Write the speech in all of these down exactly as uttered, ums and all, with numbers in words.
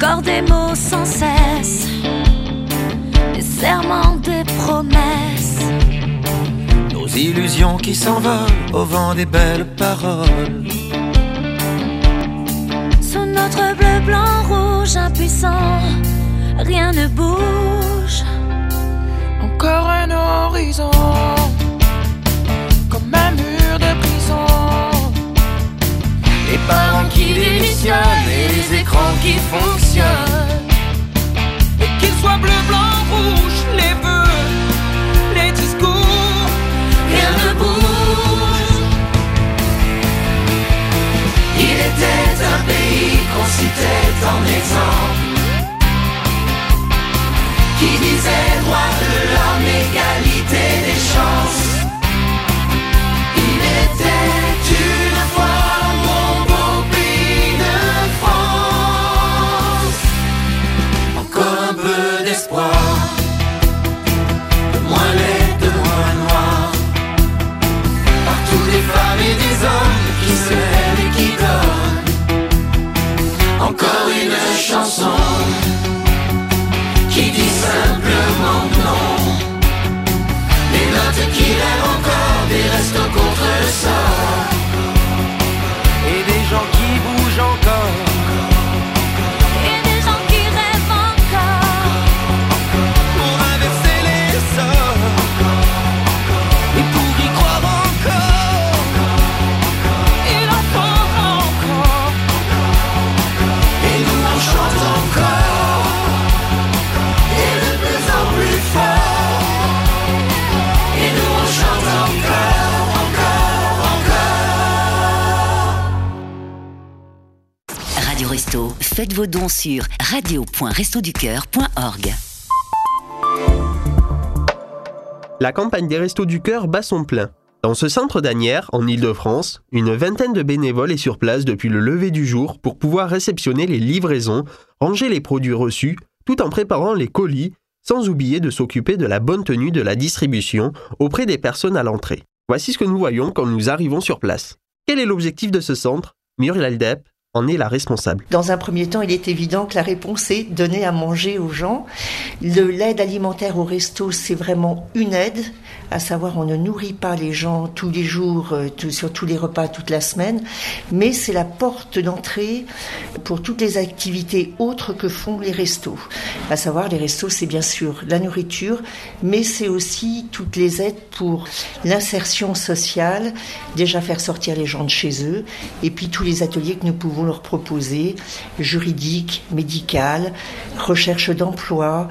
Encore des mots sans cesse, des serments, des promesses, nos illusions qui s'envolent au vent des belles paroles. Sous notre bleu, blanc, rouge, impuissant, rien ne bouge. Encore un horizon, comme un mur de prison. Les parents qui démissionnent et les écrans qui fonctionnent. Et qu'il soit bleu, blanc, rouge, les vœux, les discours, rien ne bouge. Il était un pays qu'on citait en exemple, qui disait droit de l'homme, égalité des chances. Il était une fois mon beau pays de France. Encore un peu d'espoir, de moins laid, de moins noir. Partout des femmes et des hommes qui se lèvent et qui donnent. Encore une chanson qui dit simplement non. Des notes qui rêvent encore, des restos contre le sort. et des gens qui bougent encore. Et des gens qui rêvent encore. Pour inverser les sorts et pour y croire encore. Il en faut encore. Et nous on chante encore, et de plus en plus fort. Et nous on chante encore, encore, encore. Radio Resto, faites vos dons sur radio point resto du cœur point org. La campagne des Restos du Cœur bat son plein. Dans ce centre d'Asnières, en Île-de-France, une vingtaine de bénévoles est sur place depuis le lever du jour pour pouvoir réceptionner les livraisons, ranger les produits reçus, tout en préparant les colis, sans oublier de s'occuper de la bonne tenue de la distribution auprès des personnes à l'entrée. Voici ce que nous voyons quand nous arrivons sur place. Quel est l'objectif de ce centre ? Muriel Depp en est la responsable. Dans un premier temps, il est évident que la réponse est donner à manger aux gens. Le, l'aide alimentaire au resto, c'est vraiment une aide, à savoir on ne nourrit pas les gens tous les jours, euh, tout, sur tous les repas, toute la semaine, mais c'est la porte d'entrée pour toutes les activités autres que font les restos. À savoir, les restos, c'est bien sûr la nourriture, mais c'est aussi toutes les aides pour l'insertion sociale, déjà faire sortir les gens de chez eux, et puis tous les ateliers que nous pouvons leur proposer, juridique, médical, recherche d'emploi,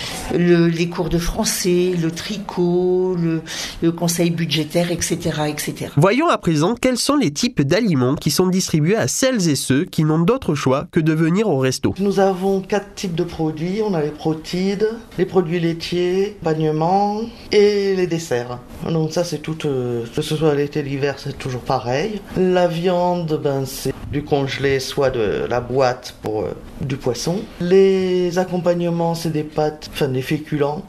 le, les cours de français, le tricot, le, le conseil budgétaire, et cetera, et cetera. Voyons à présent quels sont les types d'aliments qui sont distribués à celles et ceux qui n'ont d'autre choix que de venir au resto. Nous avons quatre types de produits. On a les protides, les produits laitiers, bagnements et les desserts. Donc ça c'est tout, euh, que ce soit l'été, l'hiver, c'est toujours pareil. La viande, ben c'est du congelé, soit de la boîte pour euh, du poisson. Les accompagnements, c'est des pâtes, enfin des féculents,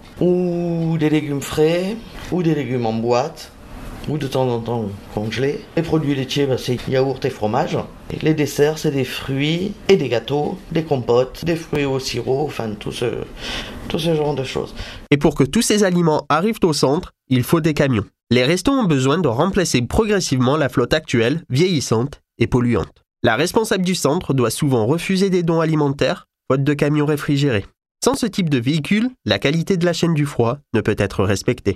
ou des légumes frais, ou des légumes en boîte, ou de temps en temps congelés. Les produits laitiers, ben, c'est yaourt et fromage. Et les desserts, c'est des fruits et des gâteaux, des compotes, des fruits au sirop, enfin tout ce, tout ce genre de choses. Et pour que tous ces aliments arrivent au centre, il faut des camions. Les restos ont besoin de remplacer progressivement la flotte actuelle, vieillissante et polluante. La responsable du centre doit souvent refuser des dons alimentaires, faute de camions réfrigérés. Sans ce type de véhicule, la qualité de la chaîne du froid ne peut être respectée.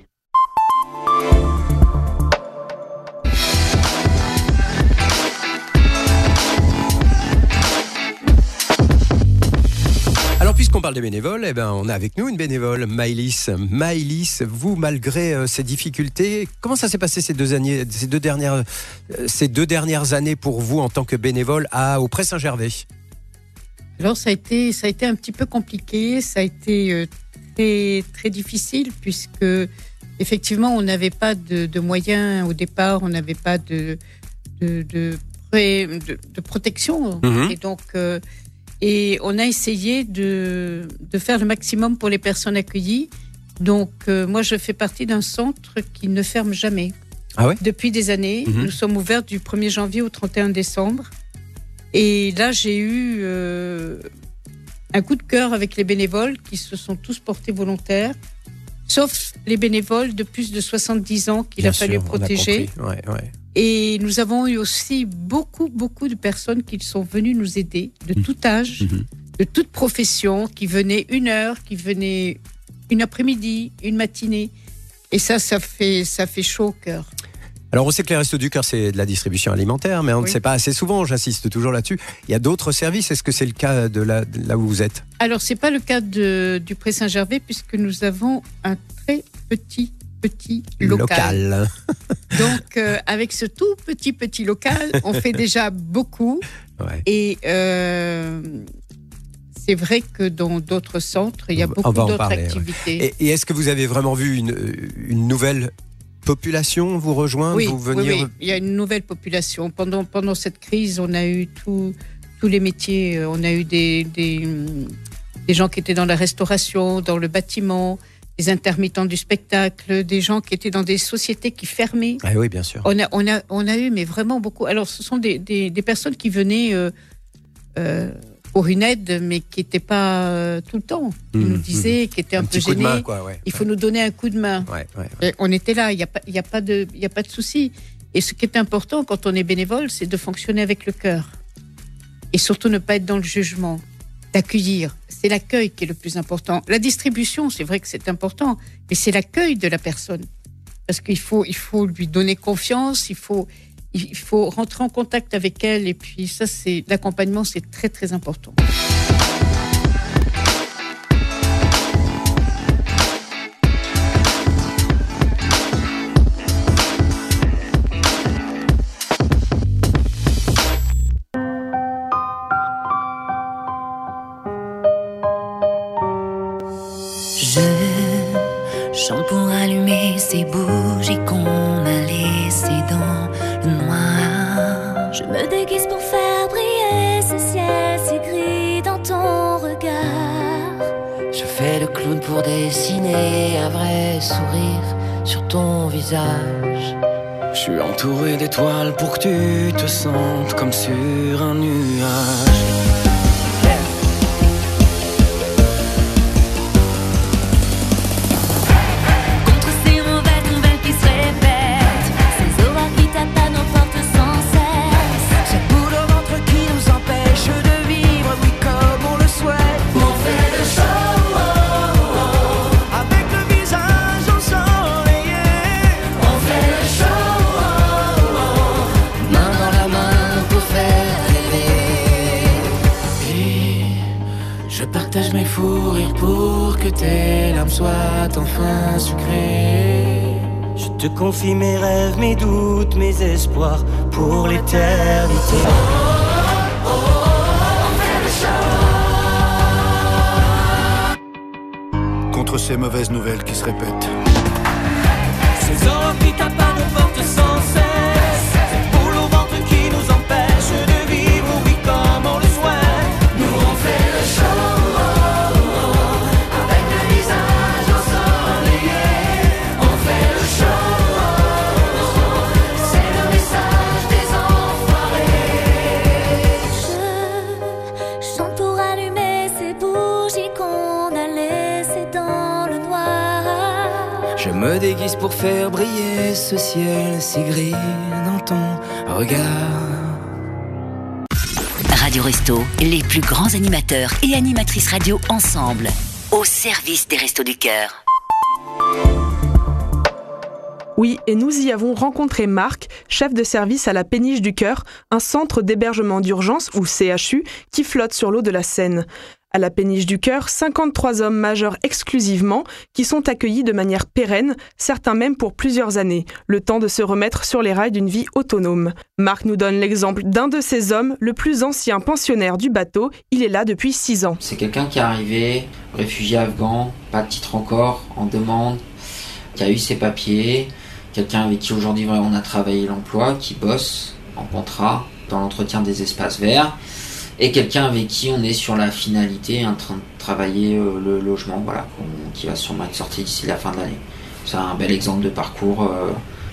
Alors, puisqu'on parle des bénévoles, eh ben, on a avec nous une bénévole, Maëlys. Maëlys, vous, malgré euh, ces difficultés, comment ça s'est passé ces deux années, ces deux dernières, euh, ces deux dernières années pour vous en tant que bénévole à, au Pré-Saint-Gervais ? Alors, ça a été, ça a été un petit peu compliqué, ça a été euh, très, très difficile, puisque effectivement, on n'avait pas de, de moyens au départ, on n'avait pas de, de, de, pré, de, de protection. Mmh. Et donc, euh, et on a essayé de, de faire le maximum pour les personnes accueillies. Donc, euh, moi, je fais partie d'un centre qui ne ferme jamais. Ah ouais ? Depuis des années. Mmh. Nous sommes ouverts du premier janvier au trente et un décembre. Et là, j'ai eu euh, un coup de cœur avec les bénévoles qui se sont tous portés volontaires, sauf les bénévoles de plus de soixante-dix ans qu'il Bien a fallu sûr, protéger. on a compris. Ouais, ouais. Et nous avons eu aussi beaucoup, beaucoup de personnes qui sont venues nous aider, de Mmh. tout âge, Mmh. de toute profession, qui venaient une heure, qui venaient une après-midi, une matinée. Et ça, ça fait, ça fait chaud au cœur. Alors on sait que les Restos du Cœur c'est de la distribution alimentaire, mais on Oui. ne sait pas assez souvent, j'insiste toujours là-dessus. Il y a d'autres services, est-ce que c'est le cas de là, de là où vous êtes ? Alors, c'est pas le cas de, du Pré Saint-Gervais, puisque nous avons un très petit, petit local. Donc, euh, avec ce tout petit, petit local, on fait déjà beaucoup. Ouais. Et euh, c'est vrai que dans d'autres centres, il y a On beaucoup va en d'autres parler, ouais. activités. Et, et est-ce que vous avez vraiment vu une, une nouvelle population vous rejoindre, Oui, vous venir oui, oui, il y a une nouvelle population. Pendant, pendant cette crise, on a eu tout, tous les métiers. On a eu des, des, des gens qui étaient dans la restauration, dans le bâtiment, des intermittents du spectacle, des gens qui étaient dans des sociétés qui fermaient. Ah oui, bien sûr. On a, on a, on a eu, mais vraiment beaucoup. Alors, ce sont des, des, des personnes qui venaient euh, euh, pour une aide, mais qui n'étaient pas euh, tout le temps. Qui Mmh, nous disaient, qui étaient un, un peu petit coup de gênés. main, quoi, ouais. Il faut nous donner un coup de main. Ouais, ouais, ouais. Et on était là, il n'y a, pas- il y a, pas de- il y a pas de souci. Et ce qui est important quand on est bénévole, c'est de fonctionner avec le cœur. Et surtout ne pas être dans le jugement, d'accueillir. C'est l'accueil qui est le plus important. La distribution, c'est vrai que c'est important, mais c'est l'accueil de la personne. Parce qu'il faut, il faut lui donner confiance, il faut, il faut rentrer en contact avec elle. Et puis ça, c'est l'accompagnement, c'est très très important. Je chante pour allumer ces bougies qu'on a laissées dans le noir. Je me déguise pour faire briller ce ciel si gris dans ton regard. Je fais le clown pour dessiner un vrai sourire sur ton visage. Je suis entouré d'étoiles pour que tu te sentes comme sur un nuage. Contre ces mauvaises nouvelles qui se répètent, ces oracles qui tapent à nos portes sans cesse. Cette boule au ventre qui nous empêche de vivre, oui, comme on le souhaite. On fait le show, oh, oh. Avec le visage ensoleillé. On fait le show, oh, oh. Main dans la main pour faire rêver. Et je partage mes fous rires pour que tes larmes soient enfin sucrées. Je te confie mes rêves, mes doutes, mes espoirs pour l'éternité. Contre ces mauvaises nouvelles qui se répètent. Ces oracles qui tapent à nos portes sans cesse. Cette boule au ventre qui nous empêche de vivre, oui, comme on le souhaite. Nous on fait le show, oh, oh. Avec le visage ensoleillé. On fait le show, oh, oh. C'est le message des enfoirés. Je chante pour allumer ces bougies qu'on a laissées dans le noir. Je me déguise pour faire briller ce ciel si gris dans ton regard. Radio Resto, les plus grands animateurs et animatrices radio ensemble, au service des Restos du Cœur. Oui, et nous y avons rencontré Marc, chef de service à la Péniche du Cœur, un centre d'hébergement d'urgence, ou C H U, qui flotte sur l'eau de la Seine. À la Péniche du Cœur, cinquante-trois hommes majeurs exclusivement, qui sont accueillis de manière pérenne, certains même pour plusieurs années, le temps de se remettre sur les rails d'une vie autonome. Marc nous donne l'exemple d'un de ces hommes, le plus ancien pensionnaire du bateau. Il est là depuis six ans. C'est quelqu'un qui est arrivé, réfugié afghan, pas de titre encore, en demande, qui a eu ses papiers, quelqu'un avec qui aujourd'hui on a travaillé l'emploi, qui bosse en contrat dans l'entretien des espaces verts, et quelqu'un avec qui on est sur la finalité, en train de travailler euh, le logement, voilà, qui va sûrement être sorti d'ici la fin de l'année. C'est un bel exemple de parcours euh,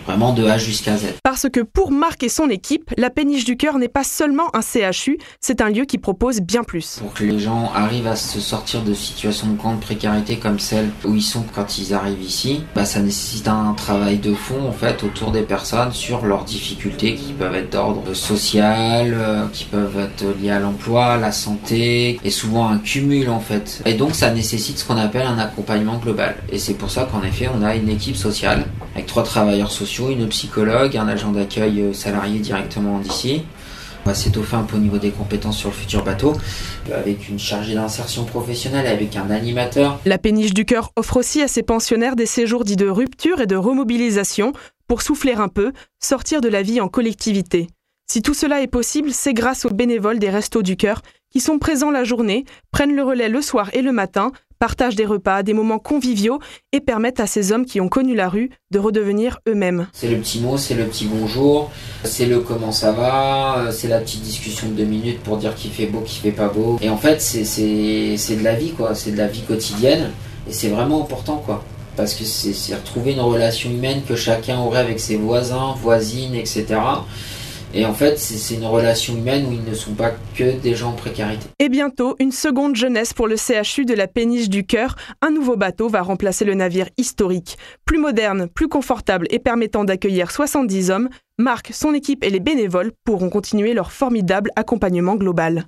vraiment de A jusqu'à Z. Parce que pour Marc et son équipe, la Péniche du Cœur n'est pas seulement un C H U, c'est un lieu qui propose bien plus. Pour que les gens arrivent à se sortir de situations de grande précarité comme celle où ils sont quand ils arrivent ici, bah ça nécessite un travail de fond en fait autour des personnes sur leurs difficultés qui peuvent être d'ordre social, euh, qui peuvent être liées à l'emploi, la santé, et souvent un cumul en fait. Et donc ça nécessite ce qu'on appelle un accompagnement global. Et c'est pour ça qu'en effet on a une équipe sociale avec trois travailleurs sociaux, une psychologue, un agent d'accueil salarié directement d'ici. On va s'étoffer un peu au niveau des compétences sur le futur bateau, avec une chargée d'insertion professionnelle, avec un animateur. La Péniche du Cœur offre aussi à ses pensionnaires des séjours dits de rupture et de remobilisation pour souffler un peu, sortir de la vie en collectivité. Si tout cela est possible, c'est grâce aux bénévoles des Restos du Cœur qui sont présents la journée, prennent le relais le soir et le matin, partagent des repas, des moments conviviaux et permettent à ces hommes qui ont connu la rue de redevenir eux-mêmes. C'est le petit mot, c'est le petit bonjour, c'est le comment ça va, c'est la petite discussion de deux minutes pour dire qu'il fait beau, qu'il fait pas beau. Et en fait, c'est, c'est, c'est de la vie, quoi. C'est de la vie quotidienne et c'est vraiment important, quoi. Parce que c'est, c'est retrouver une relation humaine que chacun aurait avec ses voisins, voisines, et cetera. Et en fait, c'est, c'est une relation humaine où ils ne sont pas que des gens en précarité. Et bientôt, une seconde jeunesse pour le C H U de la Péniche du Cœur. Un nouveau bateau va remplacer le navire historique. Plus moderne, plus confortable et permettant d'accueillir soixante-dix hommes, Marc, son équipe et les bénévoles pourront continuer leur formidable accompagnement global.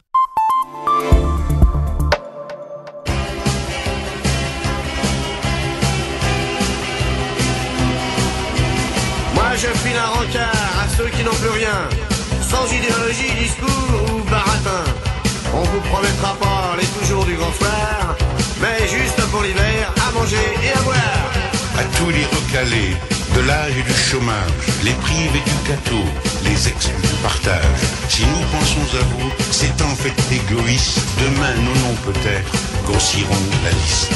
Moi je file un rencard à ceux qui n'ont plus rien, sans idéologie, discours ou baratin. On vous promettra pas les toujours du grand soir, mais juste pour l'hiver, à manger et à boire. À tous les recalés, de l'âge et du chômage, les privés du gâteau, les exclus du partage. Si nous pensons à vous, c'est en fait égoïste. Demain, nos noms peut-être grossiront la liste.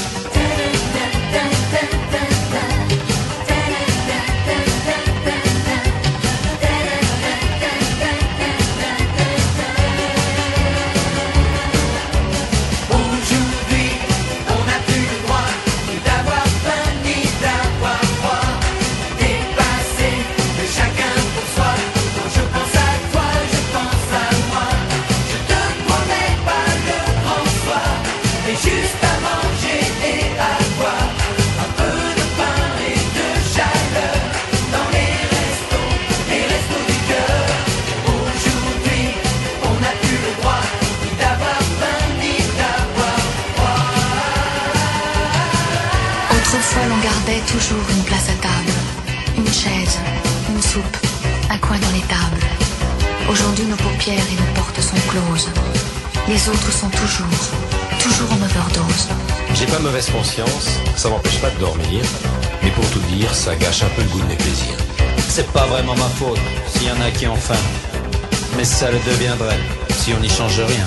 Toujours une place à table, une chaise, une soupe, un coin dans les tables. Aujourd'hui, nos paupières et nos portes sont closes. Les autres sont toujours, toujours en overdose. J'ai pas mauvaise conscience, ça m'empêche pas de dormir. Mais pour tout dire, ça gâche un peu le goût de mes plaisirs. C'est pas vraiment ma faute s'il y en a qui ont faim. Mais ça le deviendrait si on n'y change rien.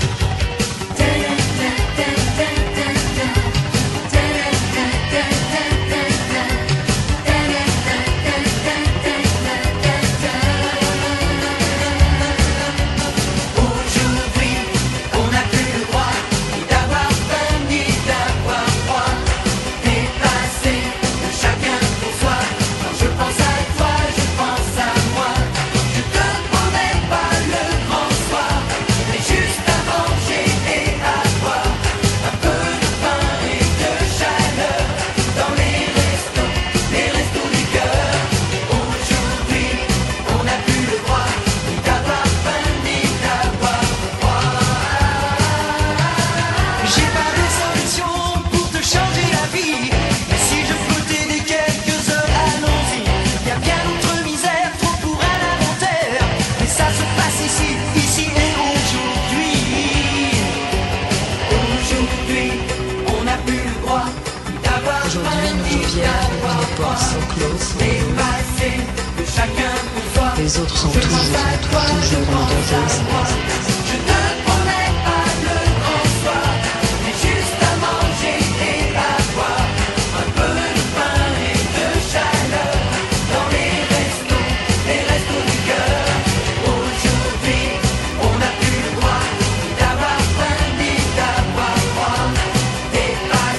Les autres sont toujours, toujours en danger.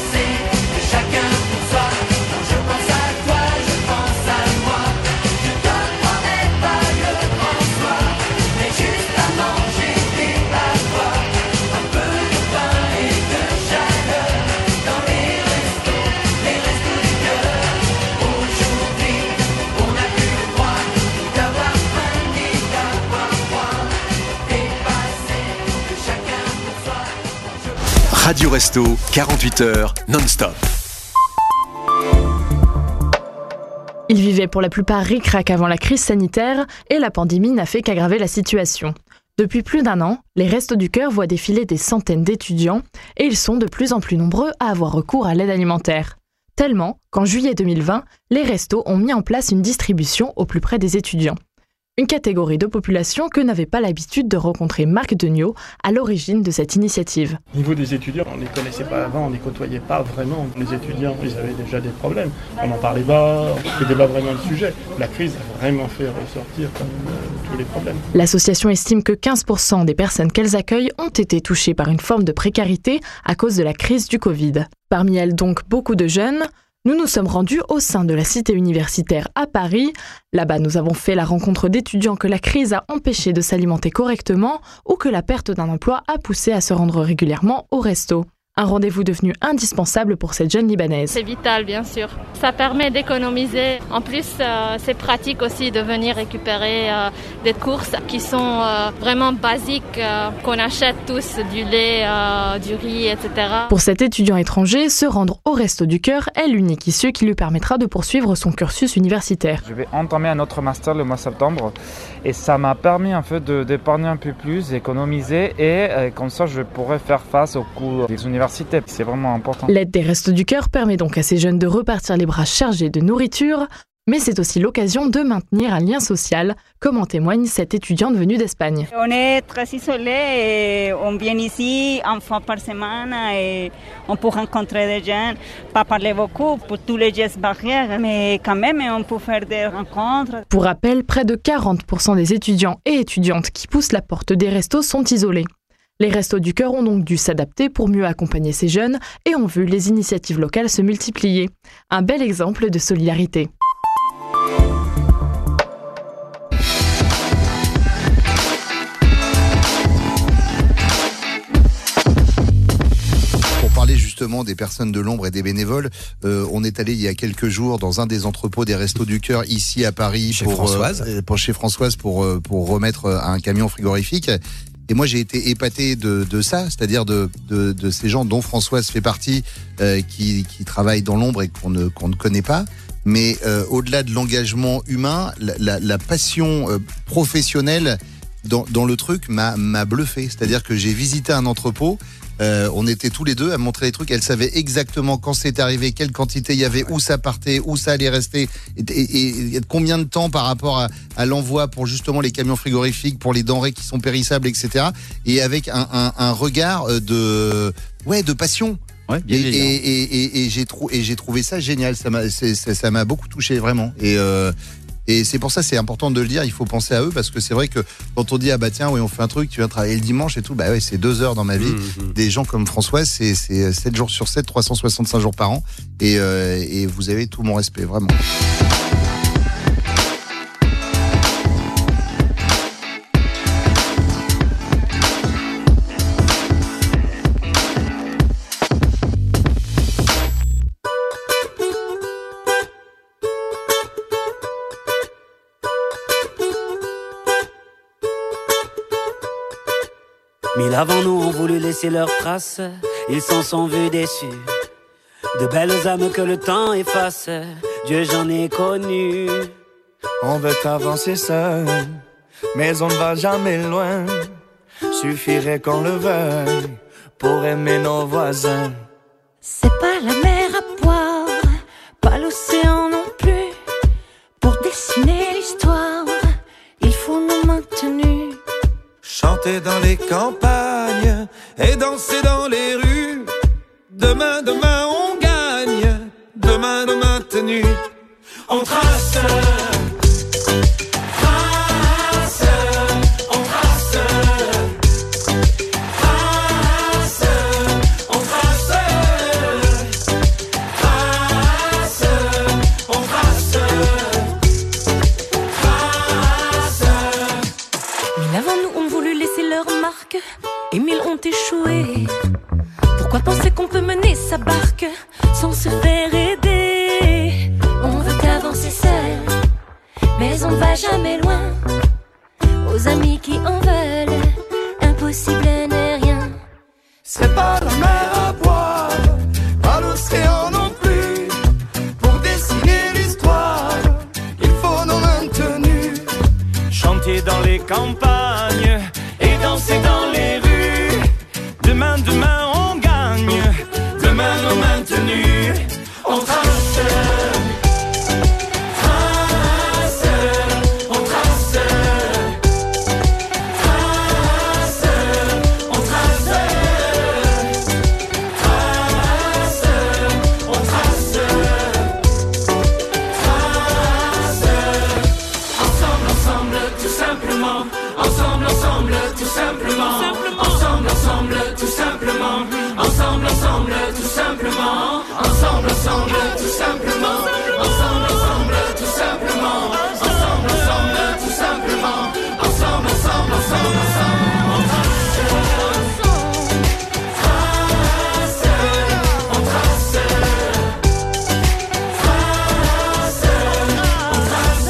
Chacun pour soi, quand je pense à toi, je pense à moi. Je Radio Resto, quarante-huit heures, non-stop. Ils vivaient pour la plupart ric-rac avant la crise sanitaire et la pandémie n'a fait qu'aggraver la situation. Depuis plus d'un an, les Restos du Cœur voient défiler des centaines d'étudiants et ils sont de plus en plus nombreux à avoir recours à l'aide alimentaire. Tellement qu'en juillet deux mille vingt, les restos ont mis en place une distribution au plus près des étudiants. Une catégorie de population que n'avait pas l'habitude de rencontrer Marc Degnaud à l'origine de cette initiative. Au niveau des étudiants, on ne les connaissait pas avant, on ne les côtoyait pas vraiment. Les étudiants, ils avaient déjà des problèmes. On n'en parlait pas, c'était pas vraiment le sujet. La crise a vraiment fait ressortir quand même, euh, tous les problèmes. L'association estime que quinze pour cent des personnes qu'elles accueillent ont été touchées par une forme de précarité à cause de la crise du Covid. Parmi elles donc beaucoup de jeunes. Nous nous sommes rendus au sein de la cité universitaire à Paris. Là-bas, nous avons fait la rencontre d'étudiants que la crise a empêché de s'alimenter correctement ou que la perte d'un emploi a poussé à se rendre régulièrement au resto. Un rendez-vous devenu indispensable pour cette jeune Libanaise. C'est vital, bien sûr. Ça permet d'économiser. En plus, euh, c'est pratique aussi de venir récupérer euh, des courses qui sont euh, vraiment basiques, euh, qu'on achète tous, du lait, euh, du riz, et cetera. Pour cet étudiant étranger, se rendre au Resto du Cœur est l'unique issue qui lui permettra de poursuivre son cursus universitaire. Je vais entamer un autre master le mois de septembre et ça m'a permis en fait de, d'épargner un peu plus, d'économiser et euh, comme ça je pourrais faire face aux coûts des universités. C'est vraiment important. L'aide des Restos du Cœur permet donc à ces jeunes de repartir les bras chargés de nourriture, mais c'est aussi l'occasion de maintenir un lien social, comme en témoigne cette étudiante venue d'Espagne. On est très isolés et on vient ici une fois par semaine et on peut rencontrer des gens, pas parler beaucoup pour tous les gestes barrières, mais quand même on peut faire des rencontres. Pour rappel, près de quarante pour cent des étudiants et étudiantes qui poussent la porte des restos sont isolés. Les Restos du Cœur ont donc dû s'adapter pour mieux accompagner ces jeunes et ont vu les initiatives locales se multiplier. Un bel exemple de solidarité. Pour parler justement des personnes de l'ombre et des bénévoles, euh, on est allé il y a quelques jours dans un des entrepôts des Restos du Cœur ici à Paris chez pour, Françoise. Euh, pour chez Françoise pour, euh, pour remettre un camion frigorifique. Et moi, j'ai été épaté de, de ça, c'est-à-dire de, de, de ces gens dont Françoise fait partie, euh, qui, qui travaillent dans l'ombre et qu'on ne, qu'on ne connaît pas. Mais euh, au-delà de l'engagement humain, la, la, la passion euh, professionnelle dans, dans le truc m'a, m'a bluffé. C'est-à-dire que j'ai visité un entrepôt. Euh, on était tous les deux à montrer les trucs. Elle savait exactement quand c'est arrivé, quelle quantité il y avait, où ça partait, où ça allait rester, et, et, et combien de temps par rapport à, à l'envoi pour justement les camions frigorifiques, pour les denrées qui sont périssables, et cetera. Et avec un, un, un regard de, ouais, de passion. Ouais, bien et, et, et, et, et, j'ai trou- et j'ai trouvé ça génial. Ça m'a, c'est, ça, ça m'a beaucoup touché vraiment. Et euh, Et c'est pour ça, c'est important de le dire, il faut penser à eux, parce que c'est vrai que quand on dit, ah bah tiens, oui, on fait un truc, tu viens travailler le dimanche et tout, bah ouais, c'est deux heures dans ma vie. Mmh, mmh. Des gens comme Françoise, c'est, c'est sept jours sur sept, trois cent soixante-cinq jours par an. Et, euh, et vous avez tout mon respect, vraiment. Mille avant nous ont voulu laisser leurs traces, ils s'en sont vus déçus. De belles âmes que le temps efface, Dieu j'en ai connu. On veut avancer seul, mais on ne va jamais loin. Suffirait qu'on le veuille pour aimer nos voisins. C'est pas la mer à boire, pas l'océan non plus. Pour dessiner l'histoire, il faut nos mains tenues. Chanter dans les campagnes et danser dans les rues. Demain, demain, on gagne. Demain, demain, tenue. On trace. Trace. On trace. Trace. On trace. Trace. On trace. Trace. Mille avant nous ont voulu laisser leur marque et mille ont échoué. Pourquoi penser qu'on peut mener sa barque sans se faire aider? On veut avancer seul, mais on va jamais loin. Aux amis qui en veulent, impossible n'est rien. C'est pas la mer campagne et danser dans les rues. Demain, demain, on gagne. Demain, nos mains tenues, on trace. Ensemble, ensemble, tout simplement. Ensemble, ensemble, tout simplement. Ensemble, ensemble, tout simplement. Ensemble, ensemble, tout simplement. Ensemble, ensemble, ensemble, ensemble. On trace, on trace, on trace, on trace,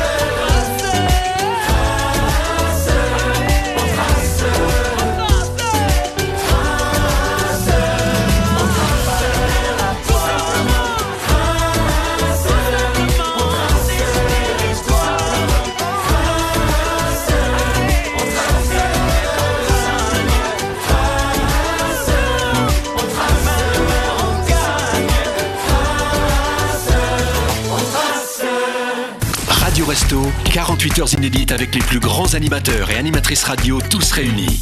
Radio Resto, quarante-huit heures inédites avec les plus grands animateurs et animatrices radio, tous réunis.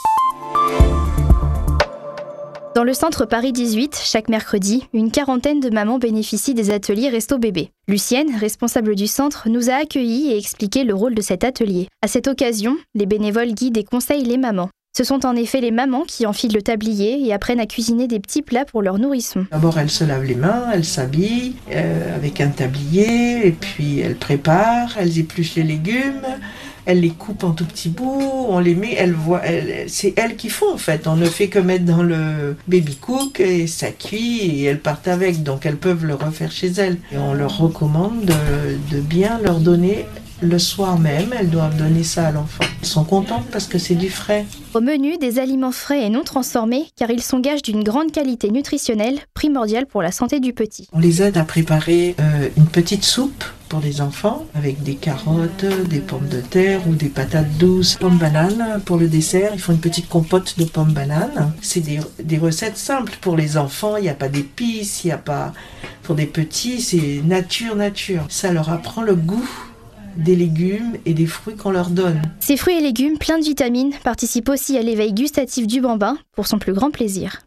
Dans le centre Paris dix-huit, chaque mercredi, une quarantaine de mamans bénéficient des ateliers Resto Bébé. Lucienne, responsable du centre, nous a accueillis et expliqué le rôle de cet atelier. À cette occasion, les bénévoles guident et conseillent les mamans. Ce sont en effet les mamans qui enfilent le tablier et apprennent à cuisiner des petits plats pour leurs nourrissons. D'abord, elles se lavent les mains, elles s'habillent euh, avec un tablier, et puis elles préparent, elles épluchent les légumes, elles les coupent en tout petits bouts, on les met, elles voient, elles, c'est elles qui font en fait. On ne fait que mettre dans le baby cook et ça cuit et elles partent avec, donc elles peuvent le refaire chez elles. Et on leur recommande de, de bien leur donner le soir même, elles doivent donner ça à l'enfant. Elles sont contentes parce que c'est du frais. Au menu, des aliments frais et non transformés, car ils sont gages d'une grande qualité nutritionnelle, primordiale pour la santé du petit. On les aide à préparer euh, une petite soupe pour les enfants, avec des carottes, des pommes de terre ou des patates douces, pommes bananes. Pour le dessert, ils font une petite compote de pommes bananes. C'est des, des recettes simples pour les enfants, il n'y a pas d'épices, il n'y a pas... Pour des petits, c'est nature, nature. Ça leur apprend le goût des légumes et des fruits qu'on leur donne. Ces fruits et légumes pleins de vitamines participent aussi à l'éveil gustatif du bambin pour son plus grand plaisir.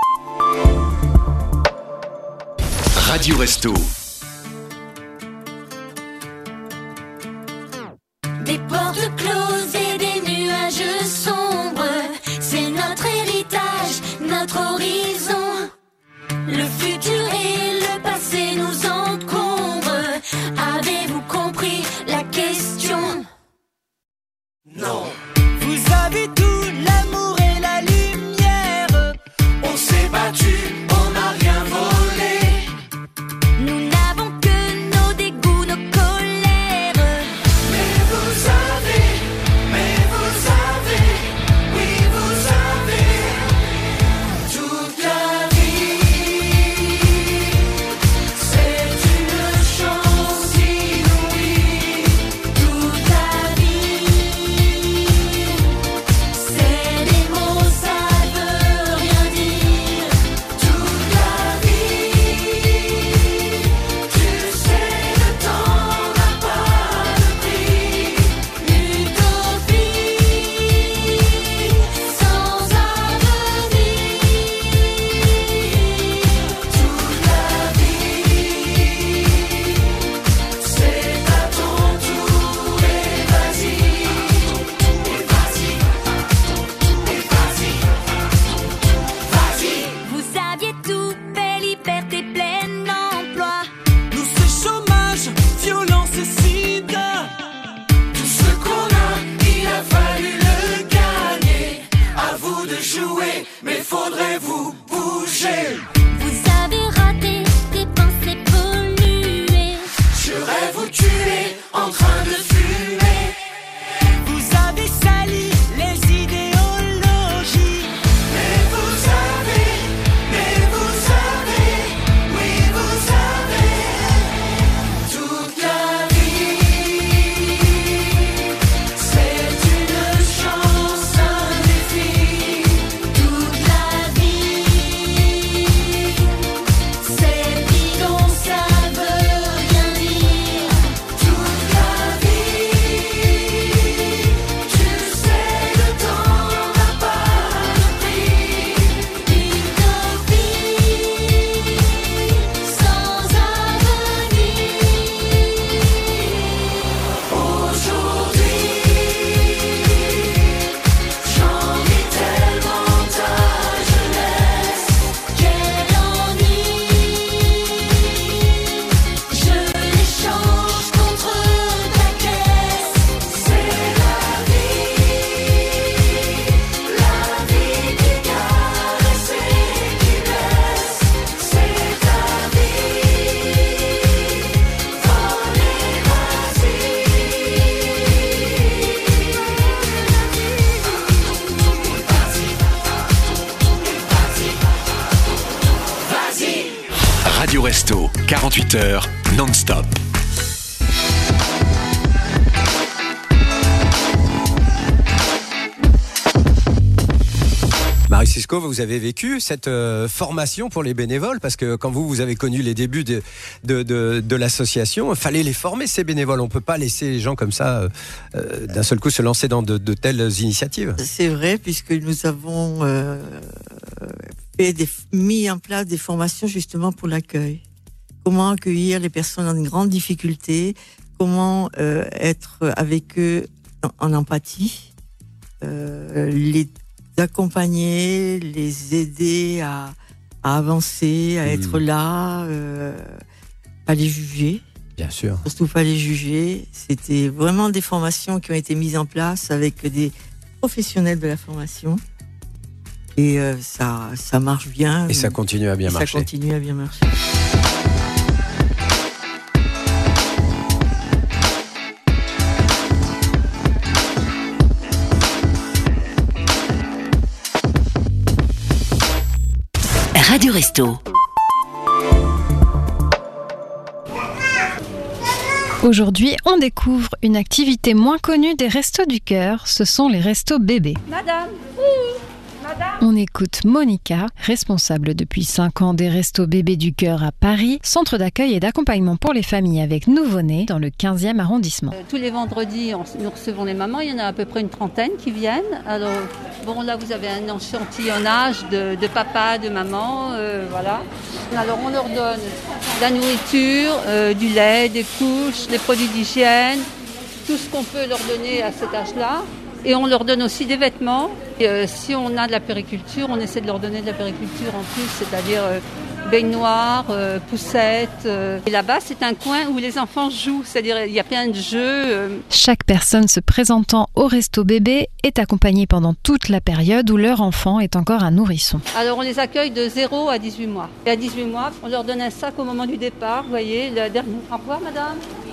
Radio Resto. Des portes closes et des nuages sombres, c'est notre héritage, notre horizon. Le futur et le passé nous encombrent. Avez-vous compris la question? Non. Vous avez tout, l'amour et la lumière. On s'est battu, on n'a rien volé. Nous n'avons que nos dégoûts, nos colères. Mais vous savez, mais vous savez, oui vous savez, toute la vie, c'est une chance inouïe. Toute la vie, c'est des mots, ça veut rien dire. Toute la vie, tu sais, le temps n'a pas de prix. L'utopie sans avenir. Toute la vie, c'est à ton tour et vas-y, et vas-y, et vas-y, vas-y. Vous aviez tout, paix, liberté, plein emploi. Nous ce chômage, violence et sida, tout ce qu'on a, il a fallu le gagner. À vous de jouer, mais faudrait vous bouger. Vous avez raté des pensées polluées. Je rêve vous tuer en train de fumer. Vous avez sali les idéologies. Mais vous savez, mais vous savez, oui vous savez, toute la vie, c'est Radio Resto, quarante-huit heures non-stop. Marie Sisco, vous avez vécu cette euh, formation pour les bénévoles, parce que quand vous, vous avez connu les débuts de, de, de, de l'association, il fallait les former, ces bénévoles. On ne peut pas laisser les gens comme ça, euh, euh, d'un seul coup, se lancer dans de, de telles initiatives. C'est vrai, puisque nous avons euh, fait des, mis en place des formations justement pour l'accueil. Comment accueillir les personnes en grande difficulté, comment euh, être avec eux en, en empathie, euh, les d'accompagner, les aider à, à avancer, à mmh. être là, euh, pas les juger. Bien sûr. Surtout pas les juger. C'était vraiment des formations qui ont été mises en place avec des professionnels de la formation. Et euh, ça, ça marche bien. Et ça continue à bien marcher. Ça continue à bien marcher. Radio Resto. Aujourd'hui, on découvre une activité moins connue des Restos du Cœur, ce sont les Restos bébés. Madame, oui, madame. On écoute Monica, responsable depuis cinq ans des Restos bébés du Cœur à Paris, centre d'accueil et d'accompagnement pour les familles avec nouveau-nés dans le quinzième arrondissement. Euh, tous les vendredis, on, nous recevons les mamans, il y en a à peu près une trentaine qui viennent. Alors, bon, là, vous avez un échantillonnage de, de papa, de maman, euh, voilà. Alors, on leur donne de la nourriture, euh, du lait, des couches, des produits d'hygiène, tout ce qu'on peut leur donner à cet âge-là. Et on leur donne aussi des vêtements. Et, euh, si on a de la périculture, on essaie de leur donner de la périculture en plus, c'est-à-dire euh, baignoire, euh, poussette. Euh. Et là-bas, c'est un coin où les enfants jouent, c'est-à-dire il y a plein de jeux. Euh. Chaque personne se présentant au Resto Bébé est accompagnée pendant toute la période où leur enfant est encore un nourrisson. Alors on les accueille de zéro à dix-huit mois. Et à dix-huit mois, on leur donne un sac au moment du départ, vous voyez, le dernier. Au revoir, madame.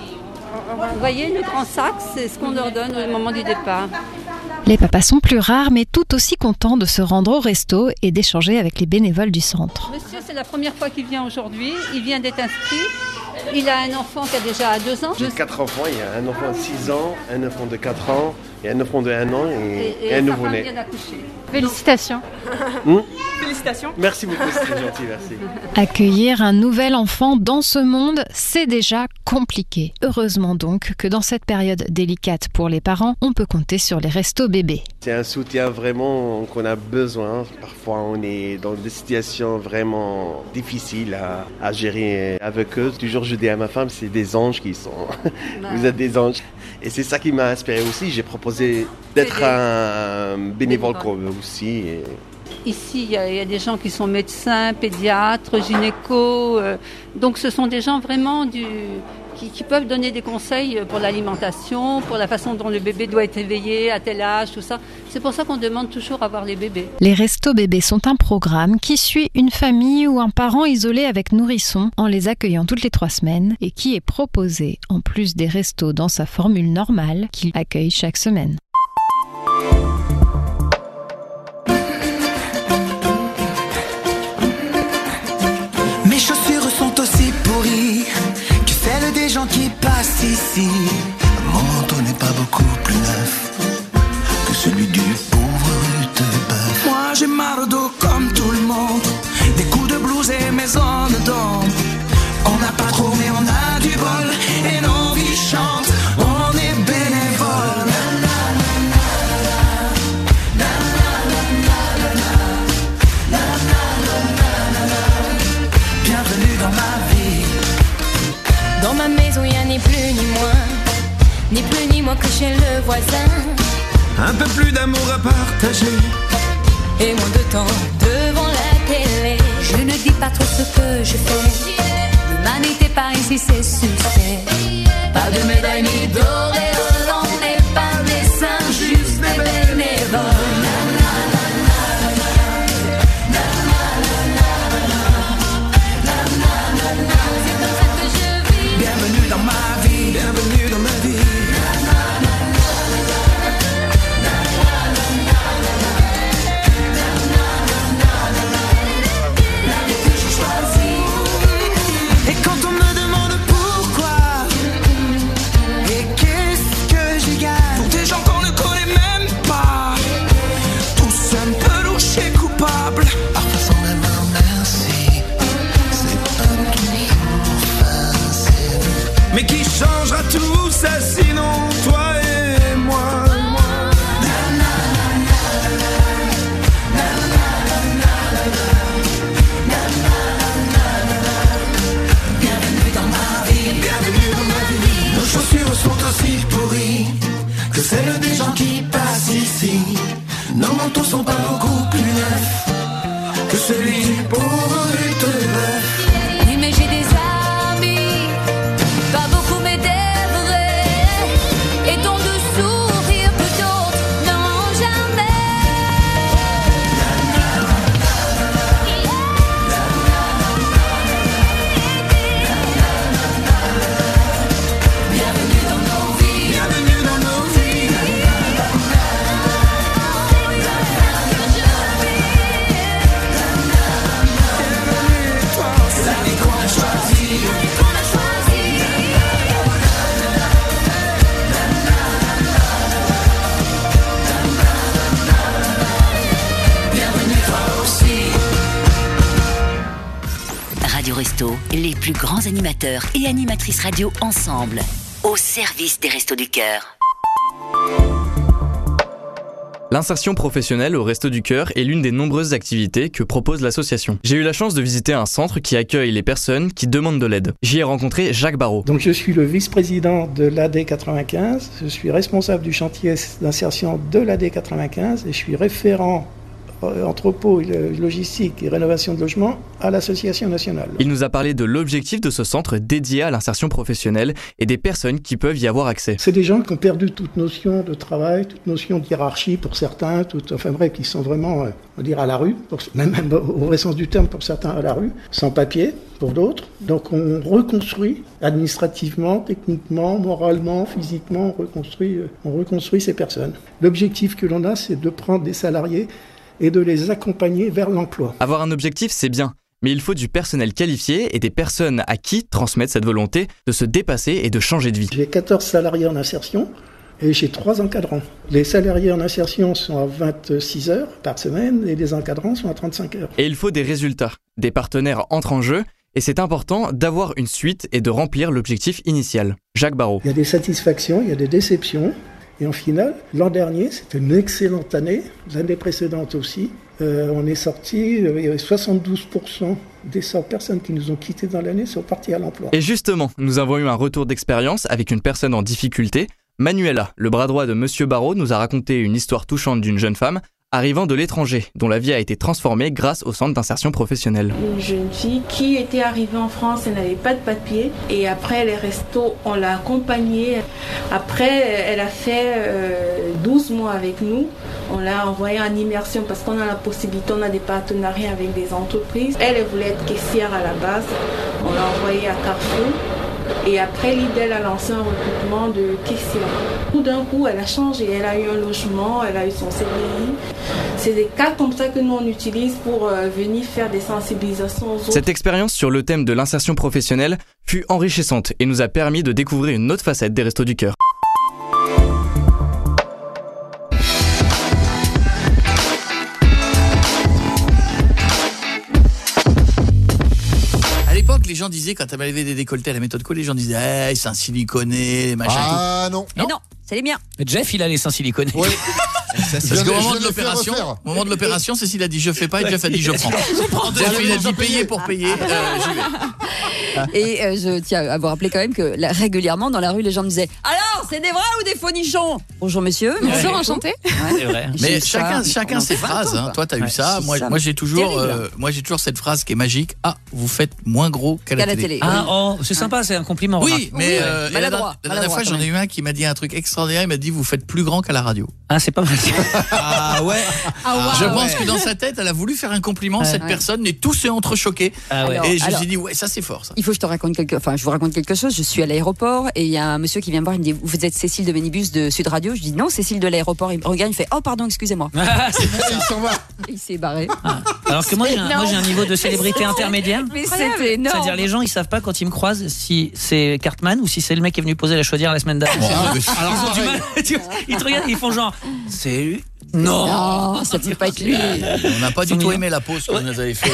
Vous voyez, le grand sac, c'est ce qu'on leur donne au moment du départ. Les papas sont plus rares, mais tout aussi contents de se rendre au resto et d'échanger avec les bénévoles du centre. Monsieur, c'est la première fois qu'il vient aujourd'hui. Il vient d'être inscrit. Il a un enfant qui a déjà deux ans. J'ai quatre enfants. Il y a un enfant de six ans, un enfant de quatre ans, et un enfant de un an et, et, et un sa nouveau-né. femme vient d'accoucher. Félicitations. Mmh. Félicitations. Merci beaucoup, c'est gentil, merci. Accueillir un nouvel enfant dans ce monde, c'est déjà compliqué. Heureusement donc que dans cette période délicate pour les parents, on peut compter sur les Restos bébés. C'est un soutien vraiment qu'on a besoin. Parfois, on est dans des situations vraiment difficiles à, à gérer avec eux. Toujours, je dis à ma femme, c'est des anges qui sont. Vous êtes des anges. Et c'est ça qui m'a inspiré aussi. J'ai proposé d'être un bénévole comme eux aussi. Et... Ici, il y, a, il y a des gens qui sont médecins, pédiatres, gynécos. Euh, donc, ce sont des gens vraiment du, qui, qui peuvent donner des conseils pour l'alimentation, pour la façon dont le bébé doit être éveillé, à tel âge, tout ça. C'est pour ça qu'on demande toujours à voir les bébés. Les Restos bébés sont un programme qui suit une famille ou un parent isolé avec nourrisson en les accueillant toutes les trois semaines et qui est proposé en plus des restos dans sa formule normale qu'il accueille chaque semaine. Mes chaussures sont aussi pourries que celles des gens qui passent ici. Mon manteau n'est pas beaucoup plus neuf que celui du pauvre Rutebeuf. Moi j'ai marre d'eau comme tout le monde, des coups de blues et maisons de dôme. On n'a pas trop mais on a du bol et nos vies chantent. On est bénévoles. Bienvenue dans ma vie. Dans ma maison, il n'y a ni plus ni moins, ni plus ni moins que chez le voisin. Un peu plus d'amour à partager et moins de temps devant la télé. Je ne dis pas trop ce que je fais. L'humanité par ici c'est succès. Pas de médaille ni d'auréole, on n'est pas des saints, juste des bénévoles. Bienvenue dans ma vie, bienvenue dans ma vie. La vie que j'ai choisie, pour une bœuf. Oui, mais j'ai des amis, pas beaucoup mais des vrais, et dont de sourire que d'autres n'ont jamais. Bienvenue dans nos vies, bienvenue dans nos vies. L'année qu'on a choisi, qu'on a choisi. Bienvenue toi aussi. Radio Resto, les plus grands animateurs et animatrices radio ensemble, au service des Restos du Cœur. L'insertion professionnelle au Resto du Cœur est l'une des nombreuses activités que propose l'association. J'ai eu la chance de visiter un centre qui accueille les personnes qui demandent de l'aide. J'y ai rencontré Jacques Barrault. Donc je suis le vice-président de l'A D quatre-vingt-quinze, je suis responsable du chantier d'insertion de l'A D quatre-vingt-quinze et je suis référent entrepôt, logistique et rénovation de logement à l'association nationale. Il nous a parlé de l'objectif de ce centre dédié à l'insertion professionnelle et des personnes qui peuvent y avoir accès. C'est des gens qui ont perdu toute notion de travail, toute notion de hiérarchie pour certains, tout, enfin bref, qui sont vraiment, on va dire, à la rue, pour, même, même au vrai sens du terme pour certains à la rue, sans papier pour d'autres. Donc on reconstruit administrativement, techniquement, moralement, physiquement, on reconstruit, on reconstruit ces personnes. L'objectif que l'on a, c'est de prendre des salariés et de les accompagner vers l'emploi. Avoir un objectif, c'est bien, mais il faut du personnel qualifié et des personnes à qui transmettre cette volonté de se dépasser et de changer de vie. J'ai quatorze salariés en insertion et j'ai trois encadrants. Les salariés en insertion sont à vingt-six heures par semaine et les encadrants sont à trente-cinq heures. Et il faut des résultats. Des partenaires entrent en jeu et c'est important d'avoir une suite et de remplir l'objectif initial. Jacques Barrault. Il y a des satisfactions, il y a des déceptions. Et en finale, l'an dernier, c'était une excellente année, l'année précédente aussi. Euh, on est sorti, il y avait soixante-douze pour cent des cent personnes qui nous ont quittés dans l'année sont parties à l'emploi. Et justement, nous avons eu un retour d'expérience avec une personne en difficulté. Manuela, le bras droit de Monsieur Barrault, nous a raconté une histoire touchante d'une jeune femme arrivant de l'étranger, dont la vie a été transformée grâce au centre d'insertion professionnelle. Une jeune fille qui était arrivée en France, elle n'avait pas de papier, et après les restos, on l'a accompagnée. Après, elle a fait euh, douze mois avec nous. On l'a envoyée en immersion parce qu'on a la possibilité, on a des partenariats avec des entreprises. Elle, elle voulait être caissière à la base. On l'a envoyée à Carrefour. Et après, l'I D E L a lancé un recrutement de caissière. Tout d'un coup, elle a changé. Elle a eu un logement, elle a eu son C D I. C'est des cas comme ça que nous, on utilise pour euh, venir faire des sensibilisations aux autres. Cette expérience sur le thème de l'insertion professionnelle fut enrichissante et nous a permis de découvrir une autre facette des Restos du Cœur. Les gens disaient, quand elle avait des décolletés à la méthode Co, les gens disaient hey, c'est un siliconé, machin. Ah tout. non. non. Mais non, c'est les miens. Mais Jeff, il a les seins siliconés. Oui. Parce qu'au moment de l'opération, au moment de l'opération, Cécile a dit je fais pas et Jeff a dit je prends. Je prends. Jeff, il a dit payer pour payer. Euh, j'y vais. Et euh, je tiens à vous rappeler quand même que là, régulièrement dans la rue, les gens me disaient alors, c'est des vrais ou des faux nichons? Bonjour monsieur. Bonjour, enchanté. Ouais. C'est vrai. Mais chacun, ça, chacun ses phrases. Hein. Toi, t'as ouais, eu ça. Moi, ça. moi, j'ai toujours, euh, moi, j'ai toujours cette phrase qui est magique. Ah, vous faites moins gros qu'à la, la télé. télé. Ah, oh, c'est sympa, c'est un compliment. Oui, mais euh, la, la, la dernière fois, j'en ai eu un qui m'a dit un truc extraordinaire. Il m'a dit vous faites plus grand qu'à la radio. Ah, c'est pas mal. Ah ouais. Ah, wow. Je pense ouais. que dans sa tête, elle a voulu faire un compliment. Ouais, cette ouais. personne, et tous s'est entrechoqué. Ah ouais. Et je alors, me suis dit ouais, ça c'est fort. Ça. Il faut que je te raconte quelque, enfin, je vous raconte quelque chose. Je suis à l'aéroport et il y a un monsieur qui vient me voir. Il me dit vous êtes Cécile de Ménibus de Sud Radio. Je dis non, Cécile de l'aéroport. Il me regarde, il fait oh pardon, excusez-moi. Ah, c'est bon, il s'en va. Il s'est barré. Ah. Alors que moi j'ai, un, moi j'ai un niveau de célébrité intermédiaire. Mais c'était énorme. C'est-à-dire les gens ils savent pas quand ils me croisent si c'est Cartman ou si c'est le mec qui est venu poser la chaudière la semaine dernière. Oh, ils ont du mal. Ils te regardent, ils font genre c'est lui. Non, non, ça ne peut pas être lui. On n'a pas du tout aimé la pause que vous nous avez fait.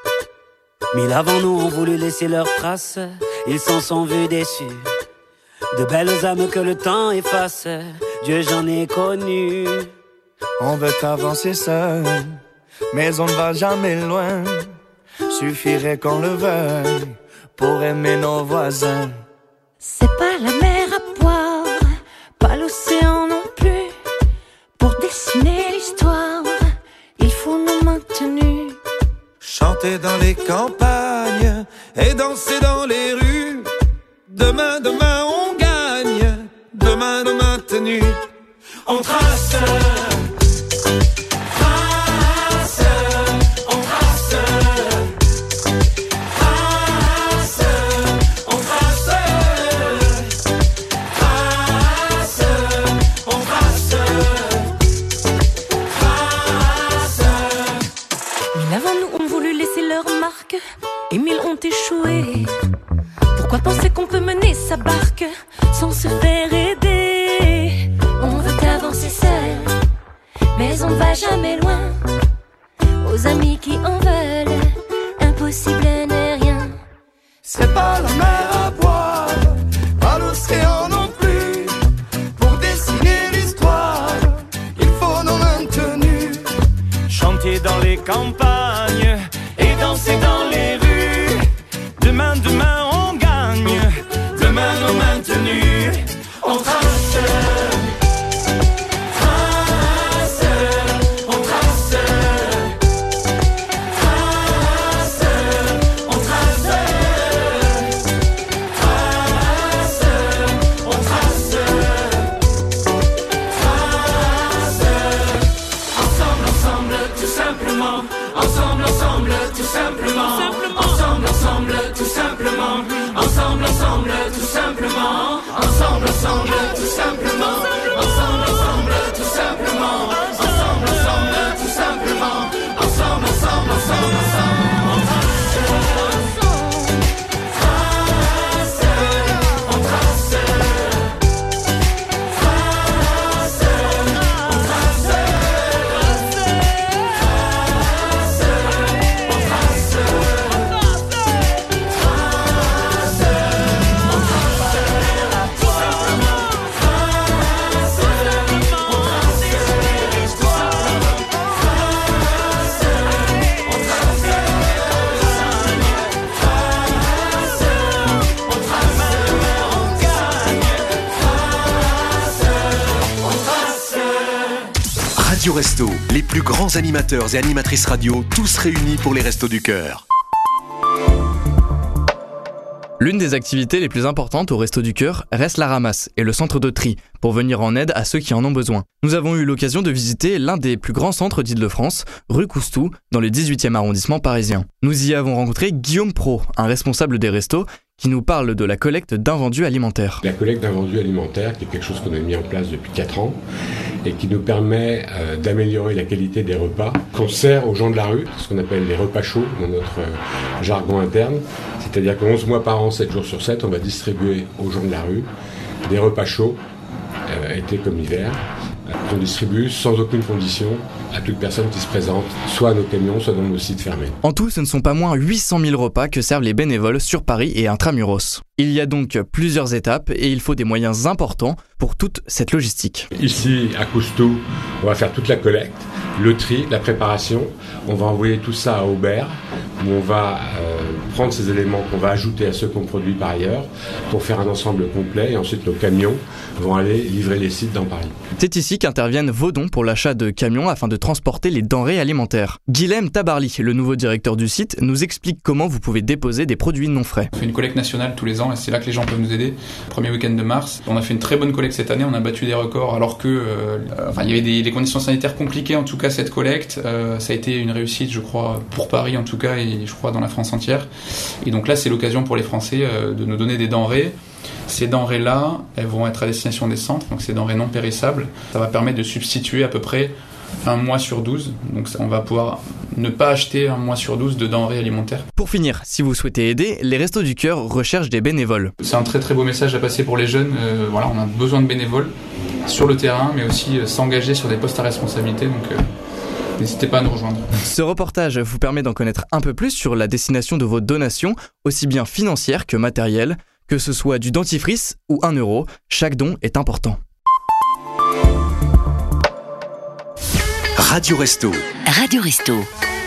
Mille avant nous ont voulu laisser leurs traces, ils s'en sont vus déçus. de belles âmes que le temps efface, Dieu j'en ai connu. On veut avancer seul, mais on ne va jamais loin. Suffirait qu'on le veuille pour aimer nos voisins. C'est pas la mer à boire, pas l'océan non plus. Pour dessiner l'histoire, il faut nos mains tenues. Chanter dans les campagnes et danser dans les rues. Demain, demain on gagne, demain, nos mains tenues. On trace. Et mille ont échoué. Pourquoi penser qu'on peut mener sa barque sans se faire aider? On veut avancer seul, mais on va jamais loin. Aux amis qui en veulent, impossible n'est rien. C'est pas la mer à boire, pas l'océan non plus. Pour dessiner l'histoire, il faut nos mains tenues. Chanter dans les campagnes et danser dans les rues. Demain, demain on gagne, demain nos mains tenues. On trace. Ensemble, ensemble, tout simplement. Ensemble, ensemble, tout simplement. Ensemble, ensemble, tout simplement. Ensemble, ensemble, tout simplement. Ensemble, ensemble, ensemble, ensemble. Radio Resto, les plus grands animateurs et animatrices radio, tous réunis pour les Restos du Cœur. L'une des activités les plus importantes au Resto du Cœur reste la ramasse et le centre de tri, pour venir en aide à ceux qui en ont besoin. Nous avons eu l'occasion de visiter l'un des plus grands centres d'Île-de-France, rue Coustou, dans le dix-huitième arrondissement parisien. Nous y avons rencontré Guillaume Pro, un responsable des restos, qui nous parle de la collecte d'invendus alimentaires. La collecte d'invendus alimentaires, qui est quelque chose qu'on a mis en place depuis quatre ans et qui nous permet euh, d'améliorer la qualité des repas qu'on sert aux gens de la rue, ce qu'on appelle les repas chauds dans notre euh, jargon interne. C'est-à-dire que onze mois par an, sept jours sur sept, on va distribuer aux gens de la rue des repas chauds, euh, été comme hiver, qu'on distribue sans aucune condition à toute personne qui se présente, soit à nos camions, soit dans nos sites fermés. En tout, ce ne sont pas moins huit cent mille repas que servent les bénévoles sur Paris et intramuros. Il y a donc plusieurs étapes et il faut des moyens importants pour toute cette logistique. Ici, à Coustou, on va faire toute la collecte, le tri, la préparation. On va envoyer tout ça à Aubert, où on va euh, prendre ces éléments qu'on va ajouter à ceux qu'on produit par ailleurs pour faire un ensemble complet et ensuite nos camions vont aller livrer les sites dans Paris. C'est ici qu'interviennent vos dons pour l'achat de camions afin de transporter les denrées alimentaires. Guilhem Tabarly, le nouveau directeur du site, nous explique comment vous pouvez déposer des produits non frais. On fait une collecte nationale tous les ans et c'est là que les gens peuvent nous aider. Premier week-end de mars, on a fait une très bonne collecte cette année, on a battu des records alors que euh, enfin, il y avait des, des conditions sanitaires compliquées en tout cas cette collecte. Euh, ça a été une réussite je crois pour Paris en tout cas et je crois dans la France entière. Et donc là c'est l'occasion pour les Français euh, de nous donner des denrées. Ces denrées-là, elles vont être à destination des centres, donc ces denrées non périssables. Ça va permettre de substituer à peu près un mois sur douze. Donc on va pouvoir ne pas acheter un mois sur douze de denrées alimentaires. Pour finir, si vous souhaitez aider, les Restos du Cœur recherchent des bénévoles. C'est un très très beau message à passer pour les jeunes. Euh, voilà, on a besoin de bénévoles sur le terrain, mais aussi euh, s'engager sur des postes à responsabilité. Donc euh, n'hésitez pas à nous rejoindre. Ce reportage vous permet d'en connaître un peu plus sur la destination de vos donations, aussi bien financières que matérielles. Que ce soit du dentifrice ou un euro, chaque don est important. Radio Resto. Radio Resto.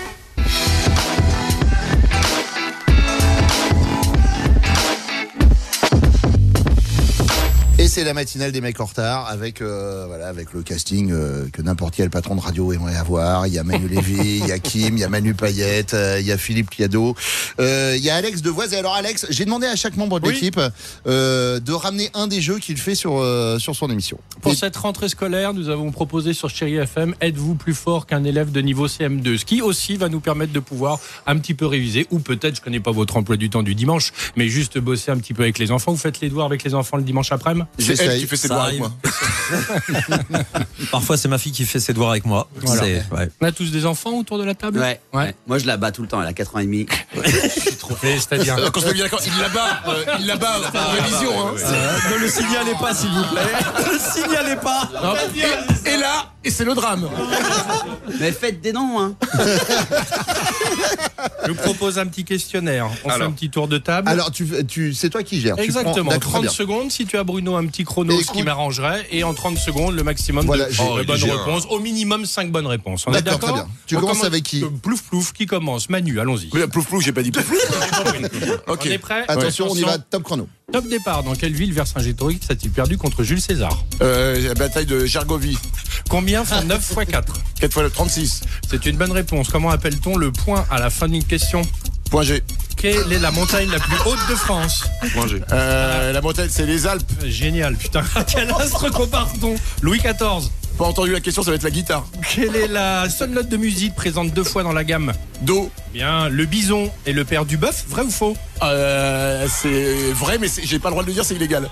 Et c'est la matinale des mecs en retard avec euh, voilà avec le casting euh, que n'importe quel patron de radio aimerait avoir. Il y a Manu Lévy, il y a Kim, il y a Manu Payette, euh, il y a Philippe Liado, euh, il y a Alex Devoise. Et alors Alex, j'ai demandé à chaque membre de oui. l'équipe euh, de ramener un des jeux qu'il fait sur euh, sur son émission. Pour Et... cette rentrée scolaire, nous avons proposé sur Chérie F M Êtes-vous plus fort qu'un élève de niveau C M deux, ce qui aussi va nous permettre de pouvoir un petit peu réviser, ou peut-être, je connais pas votre emploi du temps du dimanche, mais juste bosser un petit peu avec les enfants. Vous faites les devoirs avec les enfants le dimanche après-midi? C'est elle qui fait ses devoirs avec moi. Parfois, c'est ma fille qui fait ses devoirs avec moi. Voilà. C'est, ouais. On a tous des enfants autour de la table? Ouais. ouais. Moi, je la bats tout le temps. Elle a quatre ans et demi. Je suis trop fait, c'est-à-dire. Euh, quand je me bien d'accord, il la bat, euh, il la bat en révision. Hein. Ouais, ouais, ouais. Ne le signalez pas, s'il vous plaît. Ne le signalez pas. Et, et là, et c'est le drame. Mais faites des noms, hein. Je vous propose un petit questionnaire. On alors, fait un petit tour de table. Alors, tu, tu, c'est toi qui gères. Exactement. Tu prends, trente secondes. Si tu as Bruno un petit chrono, écoute, ce qui m'arrangerait. Et en trente secondes, le maximum voilà, de oh, bonnes réponses. Au minimum cinq bonnes réponses. On d'accord, est d'accord, très bien. Tu commences avec qui? Plouf plouf qui commence. Manu, allons-y. Oui, plouf plouf, j'ai pas dit plouf plouf. Ok. On est prêt? Attention, ouais. On y va. Top chrono. Top départ. Dans quelle ville Vercingétorix a-t-il perdu contre Jules César? euh, La bataille de Gergovie. Combien font neuf fois quatre? quatre fois trente-six. C'est une bonne réponse. Comment appelle-t-on le point à la fin d'une question? Point G. Quelle est la montagne la plus haute de France? Point G. Euh, la montagne, c'est les Alpes. Génial, putain. Quel astre compare-t-on? Louis quatorze. Pas entendu la question, ça va être la guitare. Quelle est la seule note de musique présente deux fois dans la gamme? Do. Bien, le bison est le père du bœuf, vrai ou faux? Euh, c'est vrai, mais c'est, j'ai pas le droit de le dire, c'est illégal.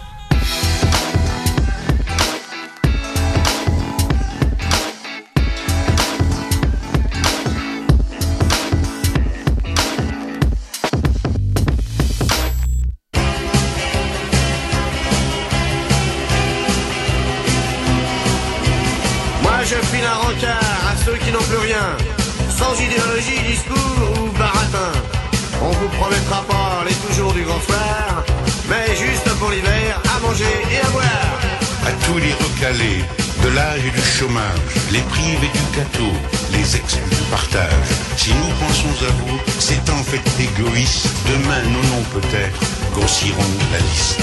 Je file un rencard à ceux qui n'ont plus rien, sans idéologie, discours ou baratin. On vous promettra pas les toujours du grand soir, mais juste pour l'hiver, à manger et à boire. À tous les recalés, de l'âge et du chômage, les privés du gâteau, les exclus du partage. Si nous pensons à vous, c'est en fait égoïste. Demain, nos noms peut-être grossiront la liste.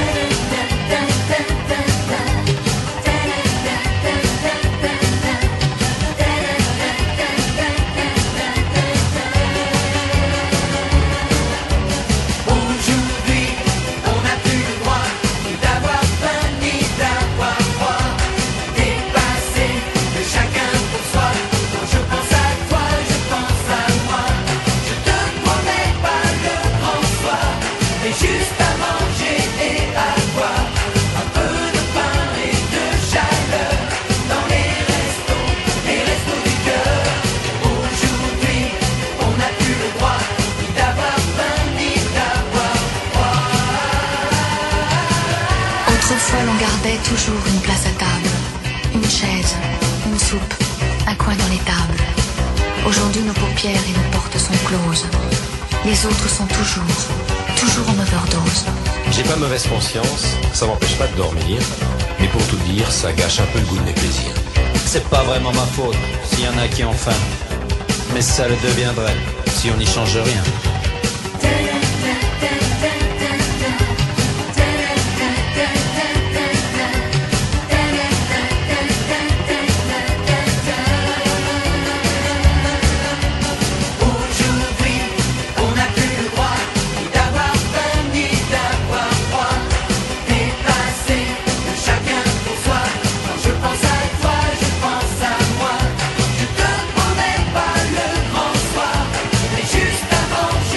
Toujours une place à table, une chaise, une soupe, un coin dans les tables. Aujourd'hui, nos paupières et nos portes sont closes. Les autres sont toujours, toujours en overdose. J'ai pas mauvaise conscience, ça m'empêche pas de dormir. Mais pour tout dire, ça gâche un peu le goût de mes plaisirs. C'est pas vraiment ma faute s'il y en a qui ont faim. Mais ça le deviendrait si on n'y change rien. Juste avant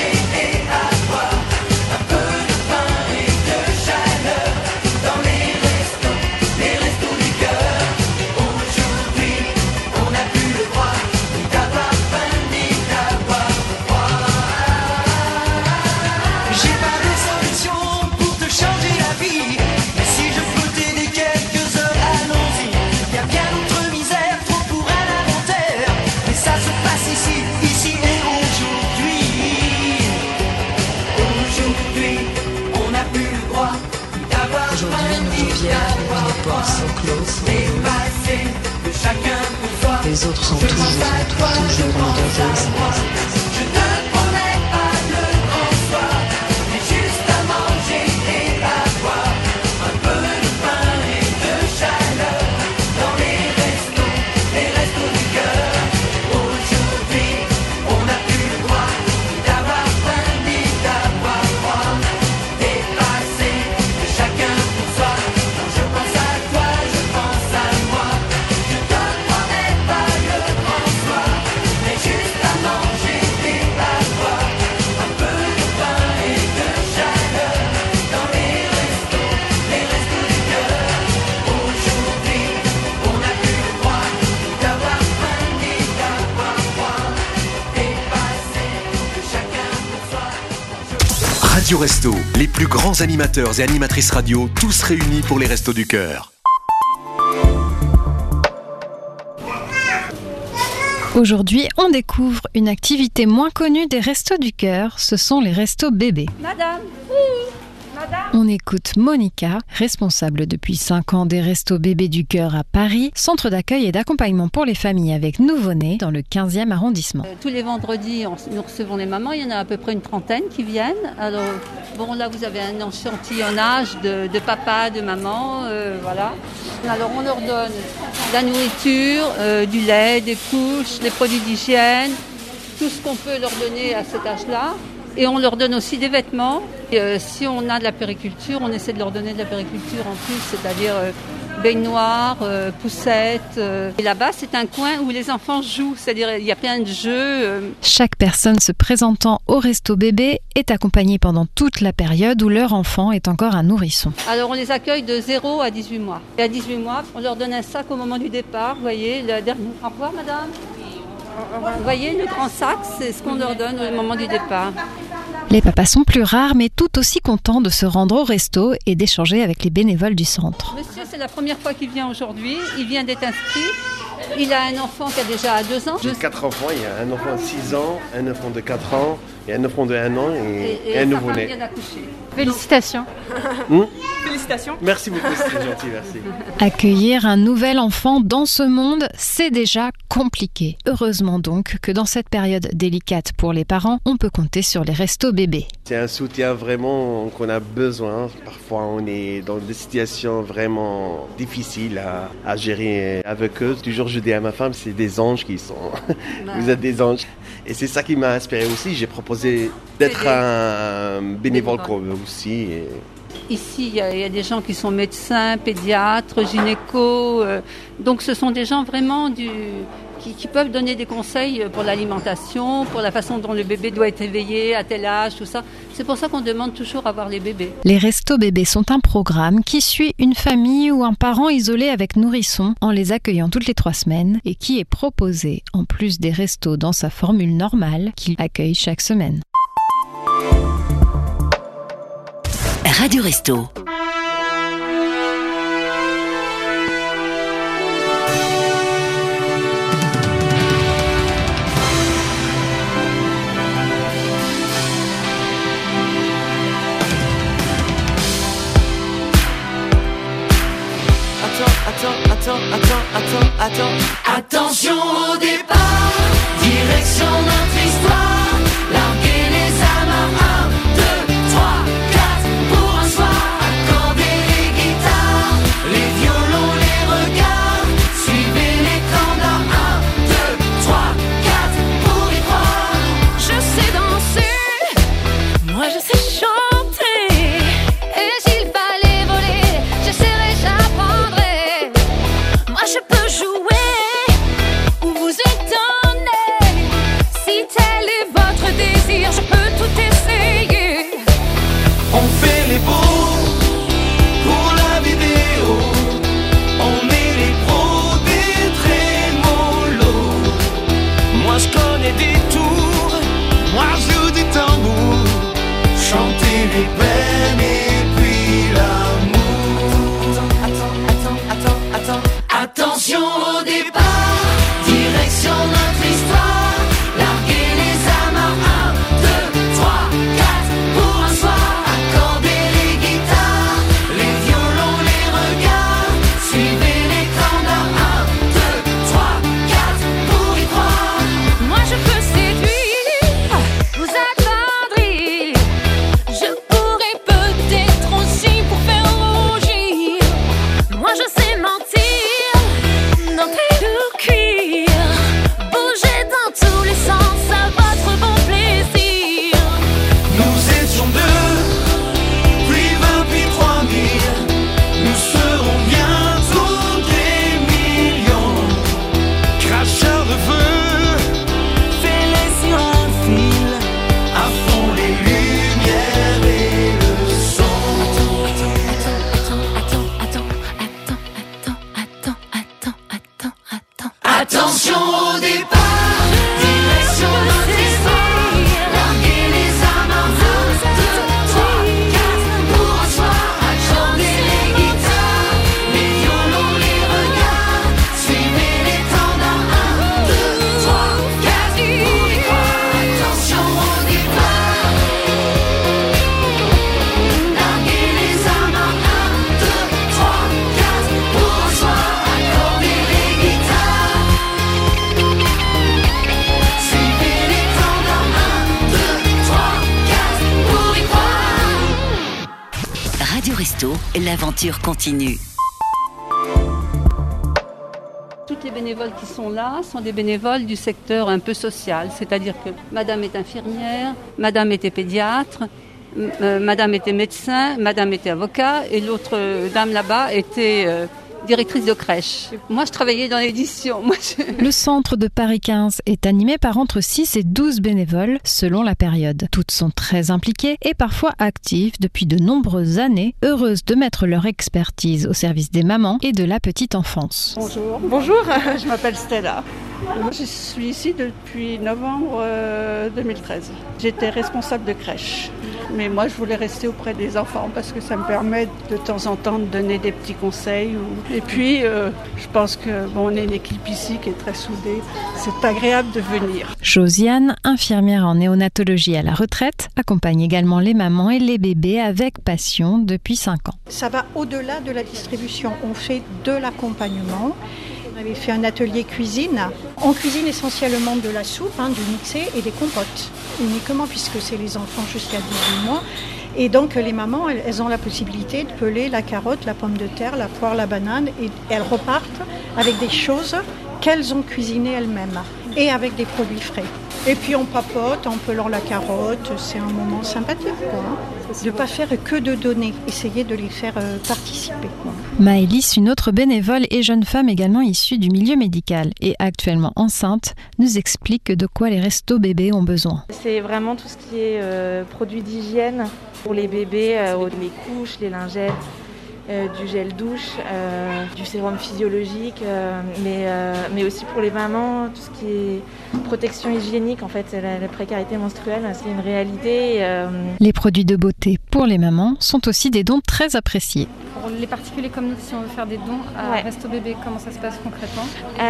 les autres sont toujours, toujours dans l'égoïsme. Radio Resto, les plus grands animateurs et animatrices radio, tous réunis pour les Restos du Cœur. Aujourd'hui, on découvre une activité moins connue des Restos du Cœur, ce sont les Restos bébés. Madame, oui, madame. On écoute Monica, responsable depuis cinq ans des Restos bébés du Cœur à Paris, centre d'accueil et d'accompagnement pour les familles avec nouveau-nés dans le quinzième arrondissement. Euh, tous les vendredis, on, nous recevons les mamans, il y en a à peu près une trentaine qui viennent. Alors, bon, là, vous avez un échantillonnage de, de papa, de maman, euh, voilà. Alors, on leur donne de la nourriture, euh, du lait, des couches, des produits d'hygiène, tout ce qu'on peut leur donner à cet âge-là. Et on leur donne aussi des vêtements. Et, euh, si on a de la périculture, on essaie de leur donner de la périculture en plus, c'est-à-dire euh, baignoire, euh, poussette. Euh. Et là-bas, c'est un coin où les enfants jouent, c'est-à-dire il y a plein de jeux. Euh. Chaque personne se présentant au Resto bébé est accompagnée pendant toute la période où leur enfant est encore un nourrisson. Alors on les accueille de zéro à dix-huit mois. Et à dix-huit mois, on leur donne un sac au moment du départ. Vous voyez, le dernier. Au revoir, madame. Vous voyez, le grand sac, c'est ce qu'on leur donne au moment du départ. Les papas sont plus rares, mais tout aussi contents de se rendre au resto et d'échanger avec les bénévoles du centre. Monsieur, c'est la première fois qu'il vient aujourd'hui. Il vient d'être inscrit. Il a un enfant qui a déjà deux ans. J'ai quatre enfants. Il y a un enfant de six ans, un enfant de quatre ans, et un enfant de un an et, et, et un sa nouveau-né. femme vient d'accoucher. Félicitations. Mmh. Félicitations. Merci beaucoup, c'est très gentil, merci. Accueillir un nouvel enfant dans ce monde, c'est déjà compliqué. Heureusement donc que dans cette période délicate pour les parents, on peut compter sur les Restos bébés. C'est un soutien vraiment qu'on a besoin. Parfois, on est dans des situations vraiment difficiles à, à gérer avec eux. Toujours, je dis à ma femme, c'est des anges qui sont. Vous êtes des anges. Et c'est ça qui m'a inspiré aussi. J'ai proposé d'être un bénévole comme eux aussi. Et... Ici, il y, a, il y a des gens qui sont médecins, pédiatres, gynécos. Euh, donc, ce sont des gens vraiment du, qui, qui peuvent donner des conseils pour l'alimentation, pour la façon dont le bébé doit être éveillé, à tel âge, tout ça. C'est pour ça qu'on demande toujours à voir les bébés. Les Restos bébés sont un programme qui suit une famille ou un parent isolé avec nourrisson en les accueillant toutes les trois semaines et qui est proposé en plus des restos dans sa formule normale qu'il accueille chaque semaine. Radio Resto. Attends, attends, attends, attends. Attention au départ, direction notre histoire. Larguer les amarres, un, deux, trois, quatre, pour un soir. Accorder les guitares, les violons, les regards. Suivez l'écran d'un, un, deux, trois, quatre, pour y croire. Je sais danser, moi je sais chanter. Et s'il fallait voler, j'essaierai, j'apprendrai. Moi je peux jouer ou vous étonner. Si tel est votre désir, je peux tout essayer. On fait les beaux pour la vidéo. On est les pros des très mollo. Moi je connais des tours, moi je joue du tambour. Chanter les peines et puis l'amour. Attends, attends, attends, attends. Attention au départ, direction notre histoire. Larguer les amarres, un, deux, trois, quatre, pour un soir. Accorder les guitares, les violons, les regards. Suivez l'écran d'un, un, deux, trois, quatre, Attention au départ, direction notre espoir. Larguez les armes en un, deux, trois, quatre. Pour un soir, accorder les guitares, les violons, les regards. Suivez les temps dans un, deux, trois, quatre. Pour y croire, attention au départ. Larguez les armes en un, deux, trois, quatre. Pour un soir, accorder les guitares. Suivez les temps dans un, deux, trois, quatre. Pour y croire. Radio Resto, l'aventure continue. Toutes les bénévoles qui sont là sont des bénévoles du secteur un peu social, c'est-à-dire que madame est infirmière, madame était pédiatre, m- euh, madame était médecin, madame était avocat et l'autre euh, dame là-bas était euh, directrice de crèche. Moi, je travaillais dans l'édition. Moi, je- Le centre de Paris quinze est animé par entre six et douze bénévoles selon la période. Toutes sont très impliquées et parfois actives depuis de nombreuses années, heureuses de mettre leur expertise au service des mamans et de la petite enfance. Bonjour. Bonjour, je m'appelle Stella. Moi, je suis ici depuis novembre euh, deux mille treize. J'étais responsable de crèche. Mais moi, je voulais rester auprès des enfants parce que ça me permet de temps en temps de donner des petits conseils. Ou... Et puis, euh, je pense que bon, on est une équipe ici qui est très soudée. C'est agréable de venir. Josiane, infirmière en néonatologie à la retraite, accompagne également les mamans et les bébés avec passion depuis cinq ans. Ça va au-delà de la distribution. On fait de l'accompagnement. On avait fait un atelier cuisine. On cuisine essentiellement de la soupe, hein, du mixé et des compotes, uniquement puisque c'est les enfants jusqu'à dix-huit mois. Et donc les mamans, elles, elles ont la possibilité de peler la carotte, la pomme de terre, la poire, la banane, et elles repartent avec des choses qu'elles ont cuisinées elles-mêmes et avec des produits frais. Et puis on papote en pelant la carotte, c'est un moment sympathique, quoi, hein. De ne pas faire que de donner, essayer de les faire euh, participer, quoi. Maëlys, une autre bénévole et jeune femme également issue du milieu médical et actuellement enceinte, nous explique de quoi les restos bébés ont besoin. C'est vraiment tout ce qui est euh, produits d'hygiène pour les bébés, euh, les couches, les lingettes, euh, du gel douche, euh, du sérum physiologique, euh, mais, euh, mais aussi pour les mamans, tout ce qui est protection hygiénique. En fait, la, la précarité menstruelle, c'est une réalité. Euh... Les produits de beauté pour les mamans sont aussi des dons très appréciés. Pour les particuliers comme nous, si on veut faire des dons à Ouais. Resto Bébé, comment ça se passe concrètement?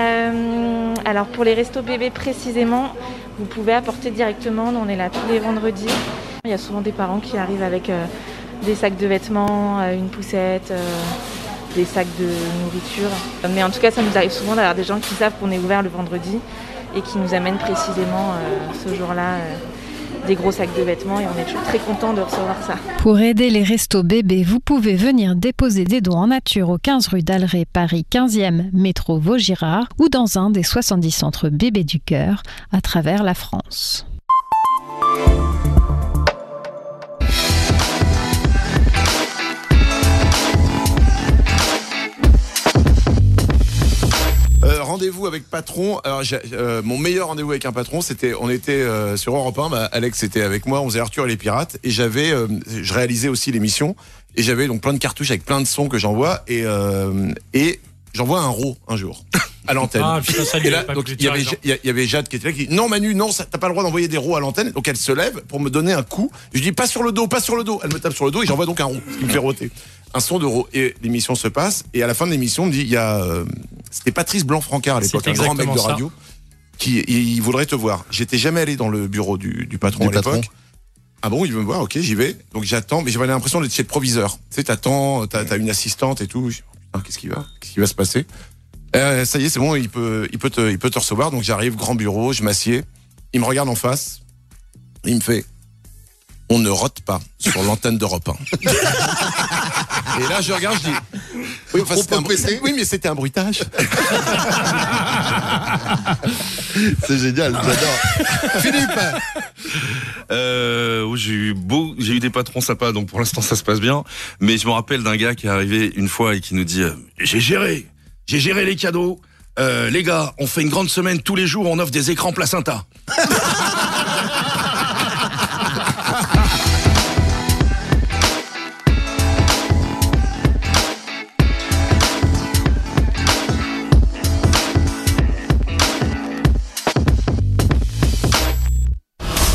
Euh, alors pour les restos bébés précisément, vous pouvez apporter directement, on est là tous les vendredis. Il y a souvent des parents qui arrivent avec euh, des sacs de vêtements, euh, une poussette, euh, des sacs de nourriture. Mais en tout cas, ça nous arrive souvent d'avoir des gens qui savent qu'on est ouvert le vendredi et qui nous amènent précisément euh, ce jour-là euh, des gros sacs de vêtements et on est toujours très contents de recevoir ça. Pour aider les restos bébés, vous pouvez venir déposer des dons en nature au quinze rue d'Alray, Paris quinzième, métro Vaugirard ou dans un des soixante-dix centres bébés du cœur à travers la France. Euh, rendez-vous avec patron. Alors, j'ai, euh, mon meilleur rendez-vous avec un patron, c'était, on était euh, sur Europe un. Bah, Alex était avec moi. On faisait Arthur et les pirates, et j'avais, euh, je réalisais aussi l'émission, et j'avais donc plein de cartouches avec plein de sons que j'envoie, et euh, et j'envoie un raw un jour à l'antenne. Ah, putain, ça, et là, pas donc obligé de il y faire avait, exemple. il y a- il y avait Jade qui était là, qui dit non Manu, non, ça, t'as pas le droit d'envoyer des raws à l'antenne. Donc elle se lève pour me donner un coup. Je dis pas sur le dos, pas sur le dos. Elle me tape sur le dos et j'envoie donc un raw, ce qui me fait roter. Un son de raw. Et l'émission se passe. Et à la fin de l'émission, on me dit, il y a, euh, c'était Patrice Blanc-Francard à l'époque, C'est un grand mec de exactement ça. radio, qui il, il voudrait te voir. J'étais jamais allé dans le bureau du, du patron Du à l'époque. patron. Ah bon, il veut me voir, ok, j'y vais. Donc j'attends, mais j'avais l'impression d'être chez le proviseur. Tu sais, t'attends, t'as, t'as une assistante et tout. Je dis, putain, qu'est-ce qui va, qu'est-ce qui va se passer? Euh, ça y est, c'est bon, il peut, il peut te, il peut te recevoir. Donc j'arrive, grand bureau, je m'assieds. Il me regarde en face. Il me fait, on ne rote pas sur l'antenne d'Europe un. Et là, je regarde, je dis, oui, enfin, c'était un, bruit- oui, mais c'était un bruitage. C'est génial, j'adore. Philippe. Euh, oui, j'ai eu beau, j'ai eu des patrons sympas, donc pour l'instant ça se passe bien. Mais je me rappelle d'un gars qui est arrivé une fois et qui nous dit euh, j'ai géré, j'ai géré les cadeaux. Euh, les gars, on fait une grande semaine tous les jours, on offre des écrans placenta.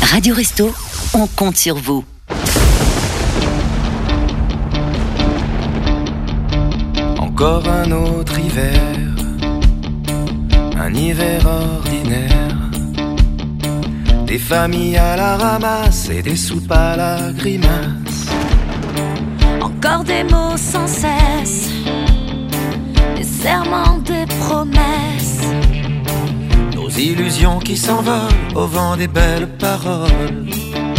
Radio Resto, on compte sur vous. Encore un autre hiver, un hiver ordinaire. Des familles à la ramasse et des soupes à la grimace. Encore des mots sans cesse, des serments, des promesses. Nos illusions qui s'envolent au vent des belles paroles.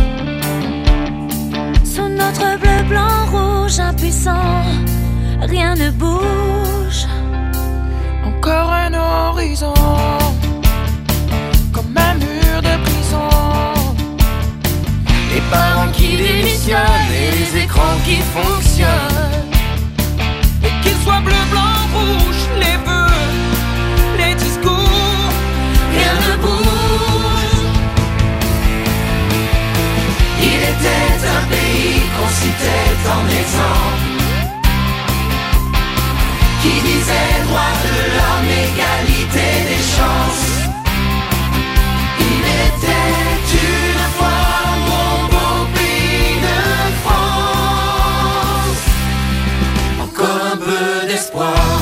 Sous notre bleu, blanc, rouge, impuissant, rien ne bouge. Encore un horizon, comme un mur de prison. Les parents qui démissionnent et les écrans qui fonctionnent. Et qu'il soit bleu, blanc, rouge, les vœux, les discours, rien ne bouge. Il était un pays qu'on citait en exemple, qui disait droit de l'homme, égalité des chances. Il était une fois mon beau pays de France. Encore un peu d'espoir.